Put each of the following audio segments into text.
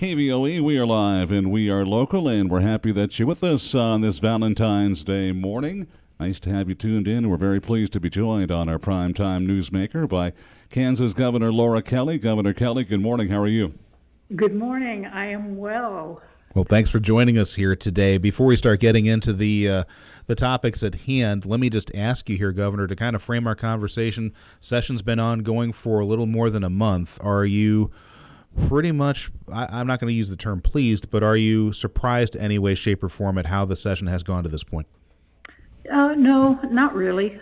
KVOE, we are live and we are local, and we're happy that you're with us on this Valentine's Day morning. Nice to have you tuned in. We're very pleased to be joined on our primetime newsmaker by Kansas Governor Laura Kelly. Governor Kelly, good morning. How are you? Good morning. I am well. Well, thanks for joining us here today. Before we start getting into the topics at hand, let me just ask you here, Governor, to kind of frame our conversation. Session's been ongoing for a little more than a month. Are you pretty much, I'm not going to use the term pleased, but are you surprised in any way, shape, or form at how the session has gone to this point? No, not really.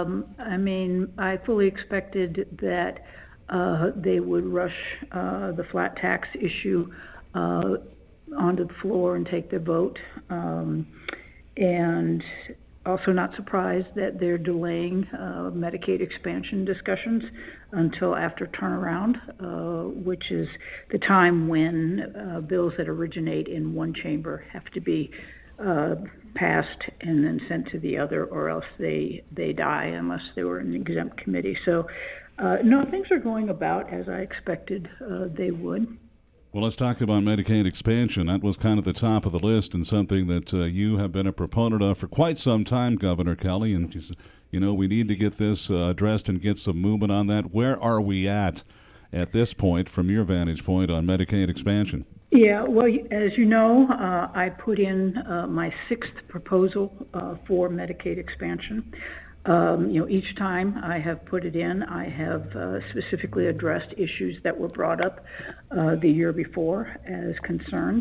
I fully expected that they would rush the flat tax issue onto the floor and take their vote. And also not surprised that they're delaying Medicaid expansion discussions until after turnaround, which is the time when bills that originate in one chamber have to be passed and then sent to the other, or else they die unless they were in an exempt committee. So, no, things are going about as I expected they would. Well, let's talk about Medicaid expansion. That was kind of the top of the list and something that you have been a proponent of for quite some time, Governor Kelly. And, we need to get this addressed and get some movement on that. Where are we at this point, from your vantage point, on Medicaid expansion? Yeah, well, as you know, I put in my sixth proposal for Medicaid expansion. Each time I have put it in, I have specifically addressed issues that were brought up the year before as concerns.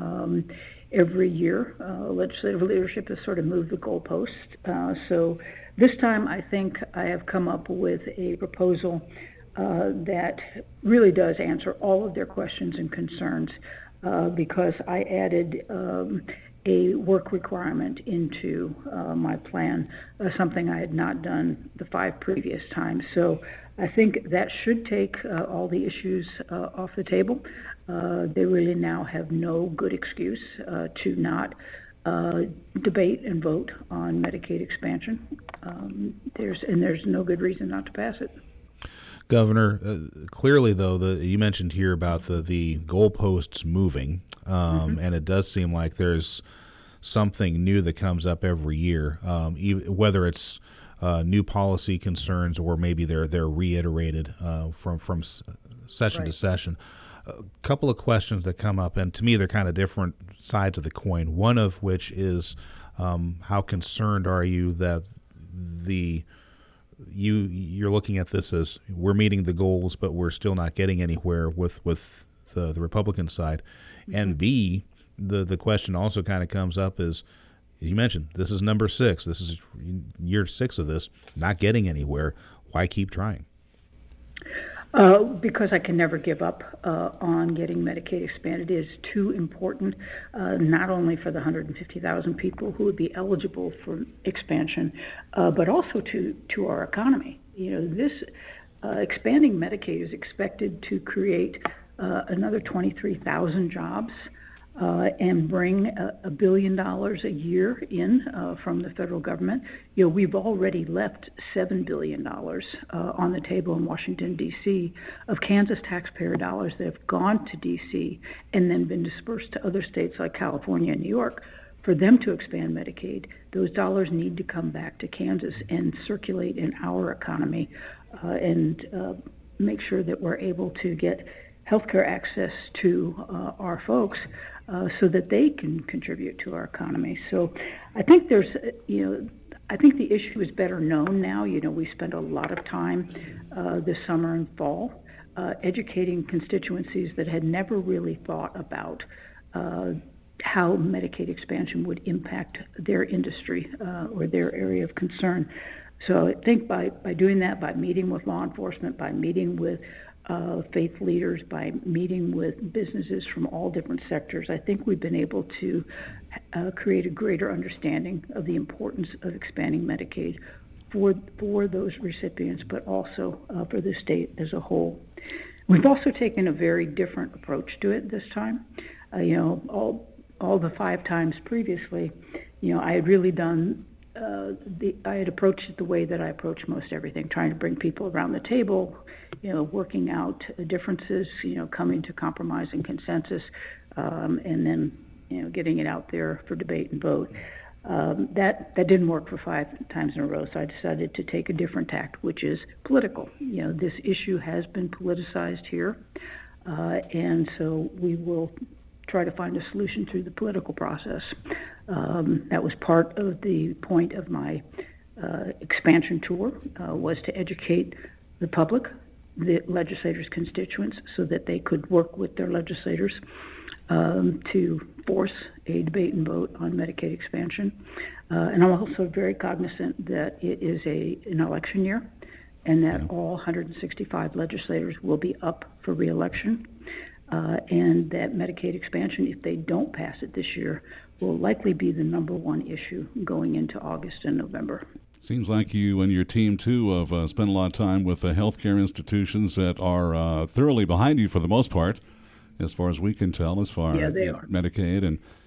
Every year, legislative leadership has sort of moved the goalpost. So this time I think I have come up with a proposal that really does answer all of their questions and concerns because I added a work requirement into my plan, something I had not done the 5 previous times. So I think that should take all the issues off the table. They really now have no good excuse to not debate and vote on Medicaid expansion. There's no good reason not to pass it. Governor, clearly, though, you mentioned here about the goalposts moving, and it does seem like there's something new that comes up every year, whether it's new policy concerns or maybe they're reiterated from session to session. A couple of questions that come up, and to me they're kind of different sides of the coin. One of which is how concerned are you that you're looking at this as we're meeting the goals, but we're still not getting anywhere with the Republican side. And B, the question also kind of comes up is, as you mentioned, this is number 6. This is year 6 of this, not getting anywhere. Why keep trying? Because I can never give up on getting Medicaid expanded. It is too important, not only for the 150,000 people who would be eligible for expansion, but also to our economy. This expanding Medicaid is expected to create another 23,000 jobs and bring $1 billion a year in from the federal government. We've already left $7 billion on the table in Washington, D.C. of Kansas taxpayer dollars that have gone to D.C. and then been dispersed to other states like California and New York. For them to expand Medicaid, those dollars need to come back to Kansas and circulate in our economy and make sure that we're able to get healthcare access to our folks so that they can contribute to our economy. So I think I think the issue is better known now. We spent a lot of time this summer and fall educating constituencies that had never really thought about how Medicaid expansion would impact their industry or their area of concern. So I think by doing that, by meeting with law enforcement, by meeting with faith leaders, by meeting with businesses from all different sectors, I think we've been able to create a greater understanding of the importance of expanding Medicaid for those recipients, but also for the state as a whole. We've also taken a very different approach to it this time. All the 5 times previously, I had really done I had approached it the way that I approach most everything, trying to bring people around the table, working out differences, coming to compromise and consensus, and then, getting it out there for debate and vote. That didn't work for 5 times in a row, so I decided to take a different tact, which is political. This issue has been politicized here, and so we will try to find a solution through the political process. That was part of the point of my expansion tour, was to educate the public, the legislators' constituents, so that they could work with their legislators to force a debate and vote on Medicaid expansion. And I'm also very cognizant that it is an election year, and that all 165 legislators will be up for re-election. And that Medicaid expansion, if they don't pass it this year, will likely be the number one issue going into August and November. Seems like you and your team, too, have spent a lot of time with healthcare institutions that are thoroughly behind you for the most part, as far as we can tell, as far as Medicaid.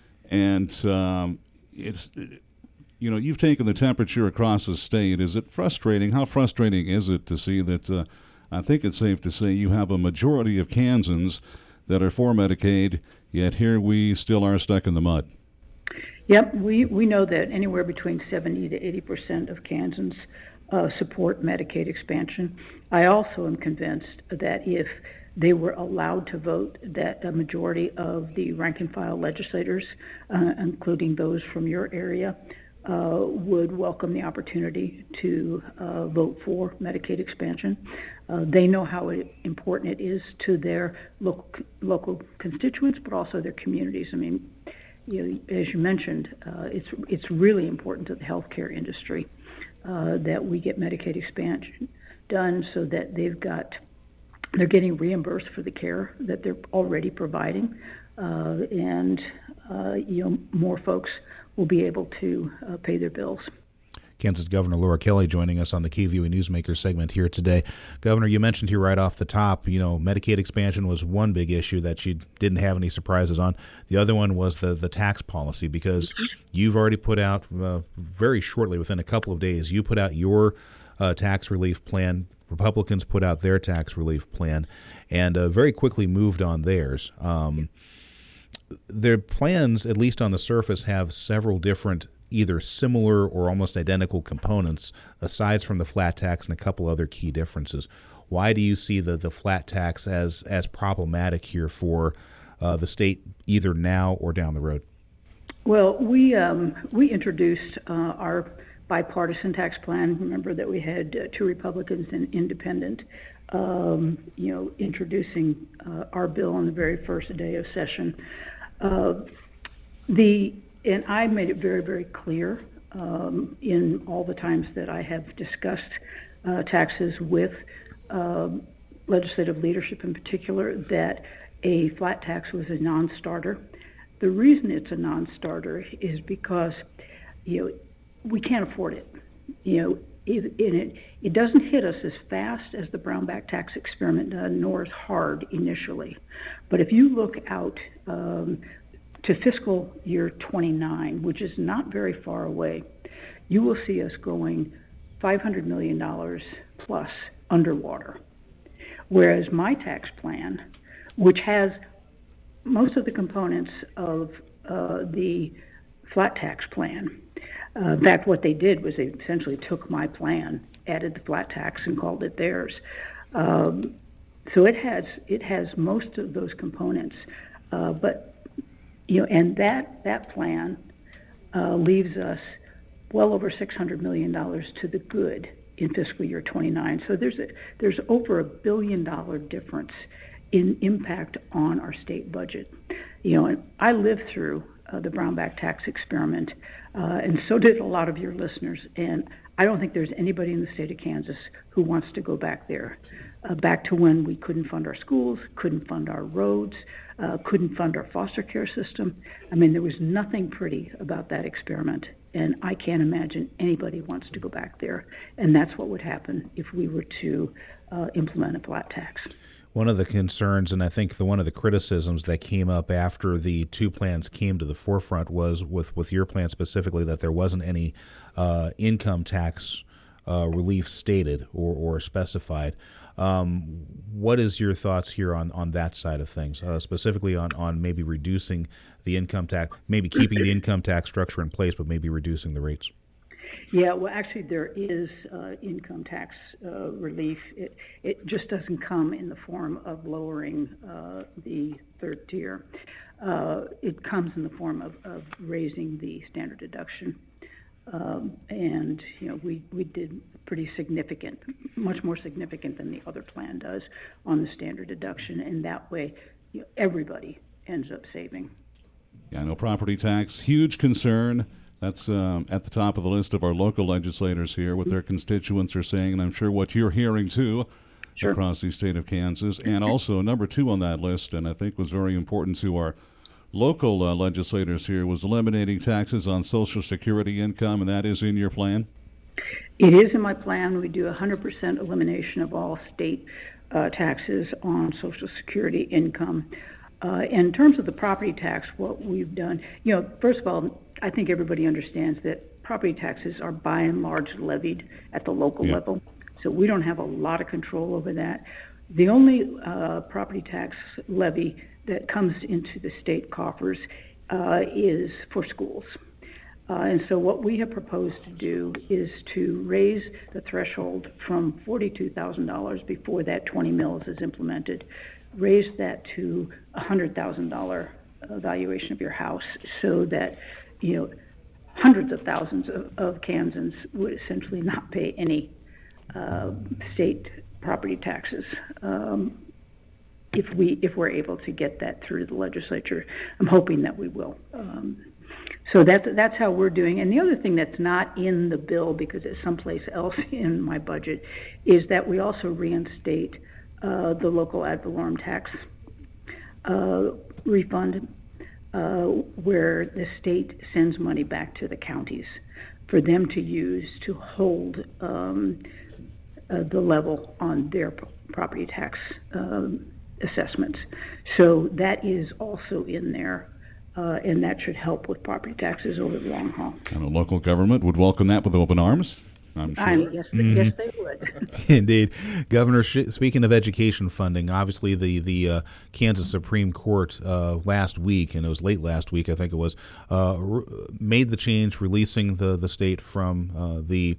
And it's, you've taken the temperature across the state. Is it frustrating? How frustrating is it to see that I think it's safe to say you have a majority of Kansans that are for Medicaid, yet here we still are stuck in the mud? Yep, we know that anywhere between 70 to 80% of Kansans support Medicaid expansion. I also am convinced that if they were allowed to vote, that a majority of the rank-and-file legislators, including those from your area, would welcome the opportunity to vote for Medicaid expansion. They know how important it is to their local constituents, but also their communities. I mean, as you mentioned, it's really important to the healthcare industry that we get Medicaid expansion done, so that they're getting reimbursed for the care that they're already providing, and more folks will be able to pay their bills. Kansas Governor Laura Kelly joining us on the KVUE Newsmaker segment here today. Governor, you mentioned here right off the top, Medicaid expansion was one big issue that you didn't have any surprises on. The other one was the tax policy, because you've already put out very shortly, within a couple of days, you put out your tax relief plan. Republicans put out their tax relief plan and very quickly moved on theirs. Their plans, at least on the surface, have several different either similar or almost identical components, aside from the flat tax and a couple other key differences. Why do you see the flat tax as problematic here for the state, either now or down the road? Well, we introduced our bipartisan tax plan. Remember that we had 2 Republicans and independent, introducing our bill on the very first day of session. And I made it very, very clear in all the times that I have discussed taxes with legislative leadership in particular, that a flat tax was a non-starter. The reason it's a non-starter is because, we can't afford it. It doesn't hit us as fast as the Brownback tax experiment did, nor as hard initially. But if you look out to fiscal year 29, which is not very far away, you will see us going $500 million plus underwater. Whereas my tax plan, which has most of the components of the flat tax plan, in fact, what they did was they essentially took my plan, added the flat tax, and called it theirs. So it has most of those components, but and that plan leaves us well over $600 million to the good in fiscal year 29. So there's over $1 billion difference in impact on our state budget. And I lived through the Brownback tax experiment, and so did a lot of your listeners. And I don't think there's anybody in the state of Kansas who wants to go back there, back to when we couldn't fund our schools, couldn't fund our roads, couldn't fund our foster care system. I mean, there was nothing pretty about that experiment, and I can't imagine anybody wants to go back there. And that's what would happen if we were to implement a flat tax. One of the concerns, and I think one of the criticisms that came up after the two plans came to the forefront was with your plan specifically that there wasn't any income tax relief stated or specified. What is your thoughts here on that side of things, specifically on maybe reducing the income tax, maybe keeping the income tax structure in place, but maybe reducing the rates? Yeah, well, actually, there is income tax relief. It just doesn't come in the form of lowering the third tier. It comes in the form of raising the standard deduction. And, we did pretty significant, much more significant than the other plan does on the standard deduction. And that way, everybody ends up saving. Yeah, I know property tax, huge concern. That's at the top of the list of our local legislators here, what their constituents are saying, and I'm sure what you're hearing, too, Sure. across the state of Kansas. And also, number 2 on that list, and I think was very important to our local legislators here, was eliminating taxes on Social Security income, and that is in your plan? It is in my plan. We do 100% elimination of all state taxes on Social Security income. In terms of the property tax, what we've done, first of all, I think everybody understands that property taxes are by and large levied at the local level, so we don't have a lot of control over that. The only property tax levy that comes into the state coffers is for schools. And so what we have proposed to do is to raise the threshold from $42,000 before that 20 mills is implemented, raise that to $100,000 valuation of your house, so that hundreds of thousands of Kansans would essentially not pay any state property taxes if we're able to get that through the legislature. I'm hoping that we will. So that's how we're doing. And the other thing that's not in the bill, because it's someplace else in my budget, is that we also reinstate the local ad valorem tax refund, where the state sends money back to the counties for them to use to hold the level on their property tax assessments. So that is also in there, and that should help with property taxes over the long haul. And a local government would welcome that with open arms, I'm sure. Yes, yes, they would. Indeed. Governor, speaking of education funding, obviously the Kansas Supreme Court last week, and it was late last week, I think it was, made the change, releasing the state from the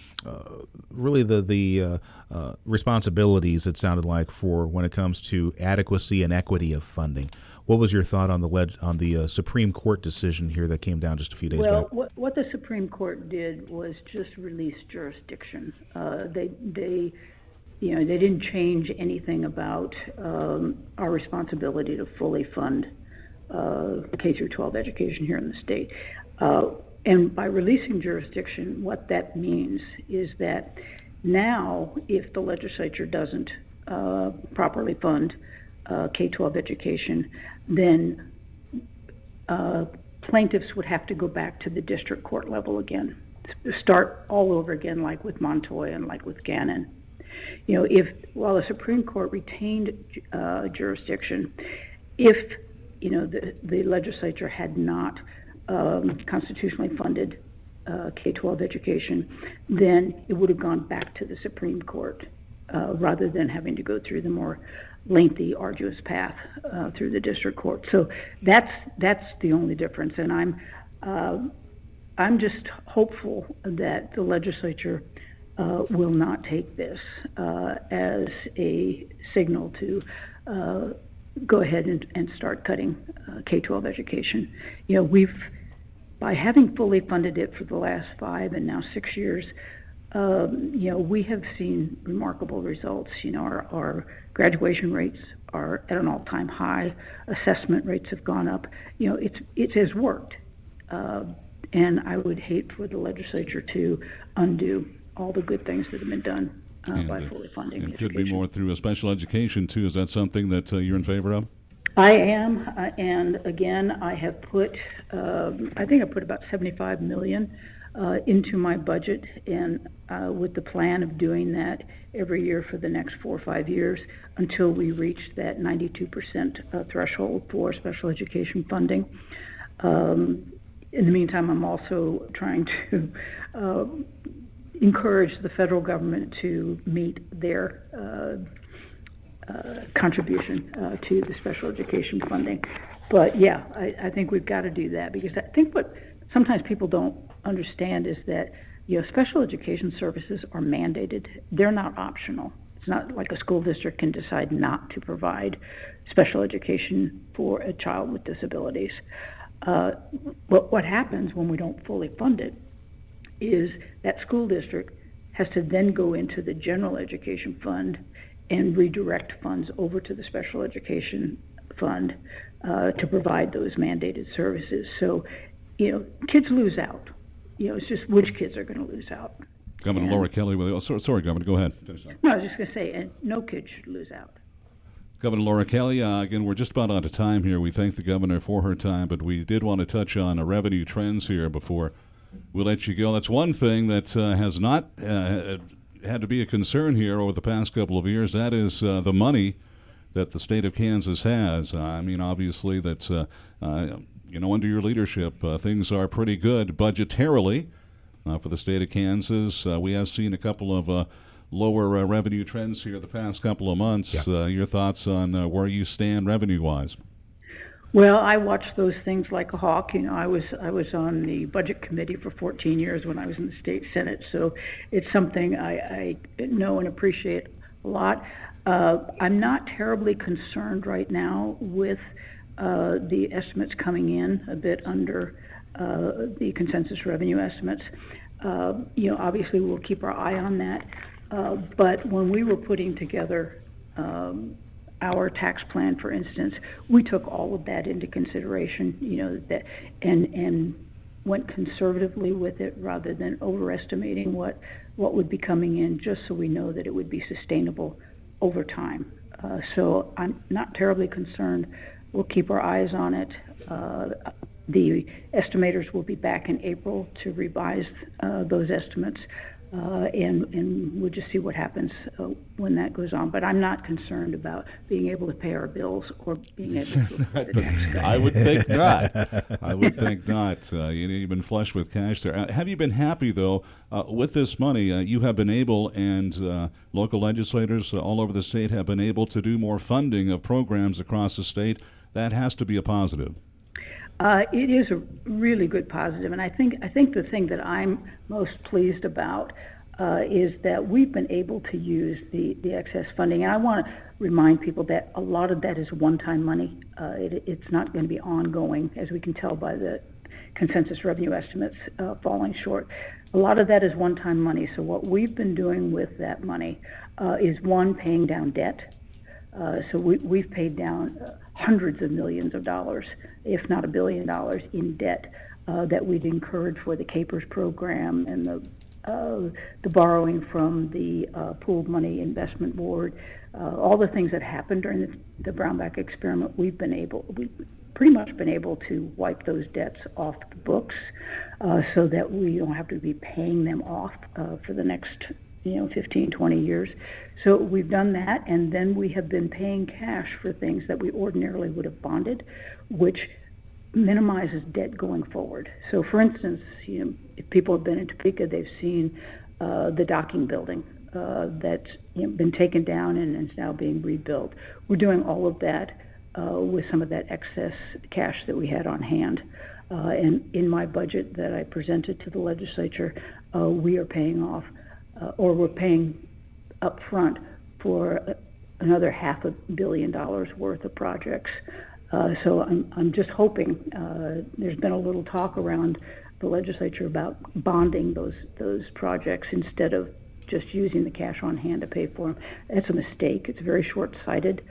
responsibilities, it sounded like, for when it comes to adequacy and equity of funding. What was your thought on the Supreme Court decision here that came down just a few days back? Well, what the Supreme Court did was just release jurisdiction. They didn't change anything about our responsibility to fully fund K through 12 education here in the state. And by releasing jurisdiction, what that means is that now, if the legislature doesn't properly fund K-12 education, then plaintiffs would have to go back to the district court level again, start all over again, like with Montoya and like with Gannon. While the Supreme Court retained jurisdiction, if the legislature had not constitutionally funded K-12 education, then it would have gone back to the Supreme Court rather than having to go through the more lengthy, arduous path through the district court. So that's the only difference, and I'm just hopeful that the legislature will not take this as a signal to go ahead and start cutting K-12 education. By having fully funded it for the last 5 and now 6 years, we have seen remarkable results. Our graduation rates are at an all-time high. Assessment rates have gone up. It has worked, and I would hate for the legislature to undo all the good things that have been done by fully funding education. It could be more through a special education too. Is that something that you're in favor of? I am, and again, I have put, I think I put about $75 million into my budget, and with the plan of doing that every year for the next 4 or 5 years until we reach that 92% threshold for special education funding. In the meantime, I'm also trying to encourage the federal government to meet their contribution to the special education funding. But yeah, I think we've got to do that, because I think what sometimes people don't understand is that special education services are mandated. They're not optional. It's not like a school district can decide not to provide special education for a child with disabilities. What happens when we don't fully fund it is that school district has to then go into the general education fund and redirect funds over to the special education fund to provide those mandated services. So, kids lose out. It's just which kids are going to lose out. Governor Laura Kelly. Sorry, Governor, go ahead. No, I was just going to say, and no kid should lose out. Governor Laura Kelly, again, we're just about out of time here. We thank the governor for her time, but we did want to touch on revenue trends here before we let you go. That's one thing that has not had to be a concern here over the past couple of years. That is the money that the state of Kansas has. Obviously, that's under your leadership, things are pretty good budgetarily for the state of Kansas. We have seen a couple of lower revenue trends here the past couple of months. Yeah. Your thoughts on where you stand revenue-wise? Well, I watch those things like a hawk. I was on the budget committee for 14 years when I was in the state senate, so it's something I know and appreciate a lot. I'm not terribly concerned right now with the estimates coming in a bit under the consensus revenue estimates. Obviously we'll keep our eye on that. But when we were putting together our tax plan, for instance, we took all of that into consideration, that and went conservatively with it rather than overestimating what would be coming in, just so we know that it would be sustainable over time. So I'm not terribly concerned. We'll keep our eyes on it. The estimators will be back in April to revise those estimates, and we'll just see what happens when that goes on. But I'm not concerned about being able to pay our bills or being able to afford the tax cut. I would think not. You've been flush with cash there. Have you been happy, though, with this money? You have been able, and local legislators all over the state have been able to do more funding of programs across the state. That has to be a positive. It is a really good positive, and I think the thing that I'm most pleased about is that we've been able to use the excess funding. And I want to remind people that a lot of that is one-time money. It's not going to be ongoing, as we can tell by the consensus revenue estimates falling short. A lot of that is one-time money. So what we've been doing with that money is, one, paying down debt. So we've paid down hundreds of millions of dollars, if not $1 billion, in debt that we'd incurred for the CAPERS program and the borrowing from the Pooled Money Investment Board. All the things that happened during the Brownback experiment, we've pretty much been able to wipe those debts off the books so that we don't have to be paying them off for the next 15, 20 years. So we've done that, and then we have been paying cash for things that we ordinarily would have bonded, which minimizes debt going forward. So for instance, if people have been in Topeka, they've seen the docking building that's been taken down and is now being rebuilt. We're doing all of that with some of that excess cash that we had on hand. And in my budget that I presented to the legislature, we are paying off or we're paying up front for another $500 million worth of projects. So I'm just hoping, there's been a little talk around the legislature about bonding those projects instead of just using the cash on hand to pay for them. That's a mistake. It's very short-sighted,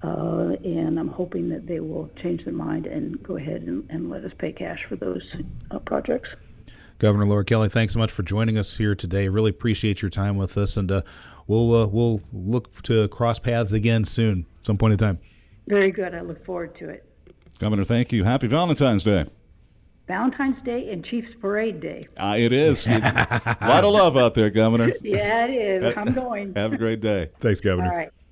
and I'm hoping that they will change their mind and go ahead and let us pay cash for those projects. Governor Laura Kelly, thanks so much for joining us here today. Really appreciate your time with us, and we'll look to cross paths again soon, some point in time. Very good. I look forward to it. Governor, thank you. Happy Valentine's Day. Valentine's Day and Chiefs Parade Day. It is. A lot of love out there, Governor. Yeah, it is. I'm going. Have a great day. Thanks, Governor. All right.